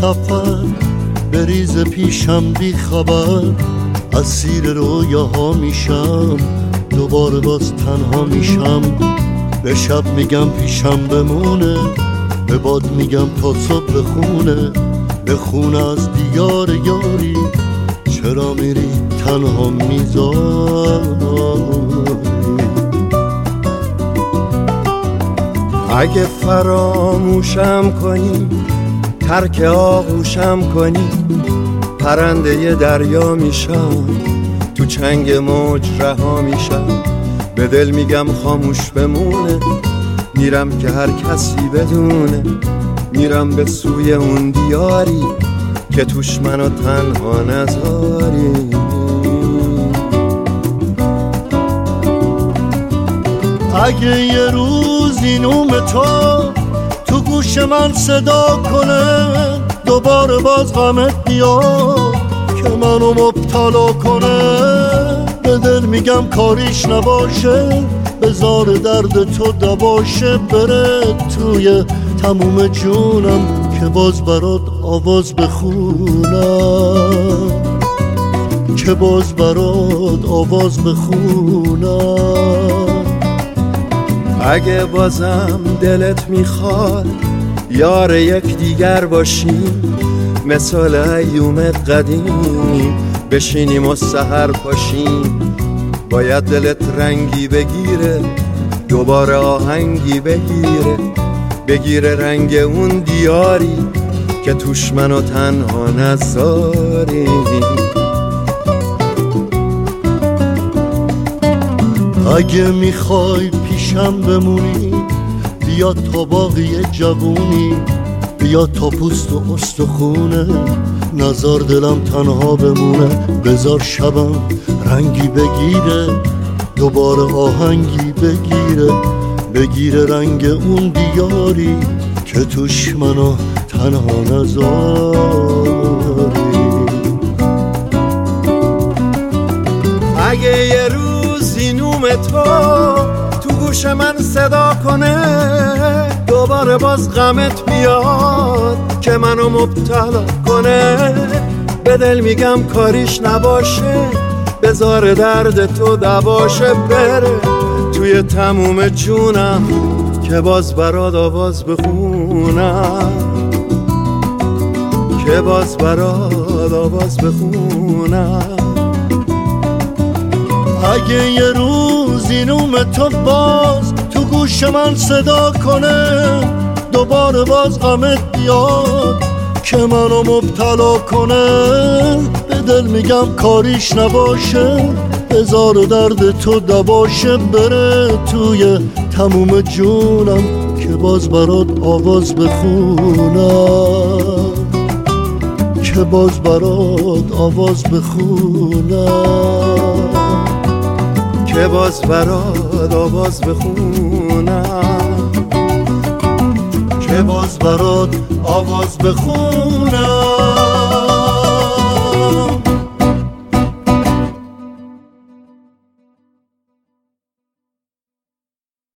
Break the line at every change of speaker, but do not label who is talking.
سفر بریز پیشم بی خبر، اسیر رویاها میشم، دوباره باز تنها میشم. به شب میگم پیشم بمونه، به باد میگم تا صبح بخونه، بخونه از دیار یاری، چرا میری تنها میذاری.
اگه فراموشم کنی، ترک آغوشم کنی، پرنده دریا میشم، تو چنگ موج رها میشم. به دل میگم خاموش بمونه، میرم که هر کسی بدونه، میرم به سوی اون دیاری که توش منو تنها نذاری.
اگه یه روزی نوم تو گوش من صدا کنه، دوباره باز غمت بیاد که منو مبتلا کنه، به دل میگم کاریش نباشه، بذار درد تو دباشه، بره توی تموم جونم که باز برات آواز بخونم، که باز برات آواز بخونم.
اگه بازم دلت میخواد یار یک دیگر باشیم، مثال ایومت قدیم بشینیم و سحر پاشیم. باید دلت رنگی بگیره، دوباره آهنگی بگیره رنگ اون دیاری که توش منو تنها نذاری.
اگه میخوای پیشم بمونی، بیا تا باقی جوونی، بیا تا پوست و استخونه، نزار دلم تنها بمونه. بذار شبم رنگی بگیره، دوباره آهنگی بگیره رنگ اون دیاری که توش منو تنها نذاری.
اگه یه روزی نوم تو گوش من صدا کنه، دوباره باز غمت بیاد که منو مبتلا کنه، به دل میگم کاریش نباشه، بذار درد تو دباشه، بره توی تموم جونم که باز برات آواز بخونم، که باز برات آواز بخونم.
اگه یه روزی نوم تو باز تو گوش من صدا کنه، دوباره باز غمت بیاد که منو مبتلا کنه، به دل میگم کاریش نباشه، بذار درد تو دباشه، بره توی تموم جونم که باز برات آواز بخونم، که باز برات آواز بخونم،
که باز برات آواز بخونم،
که باز برات آواز بخونم.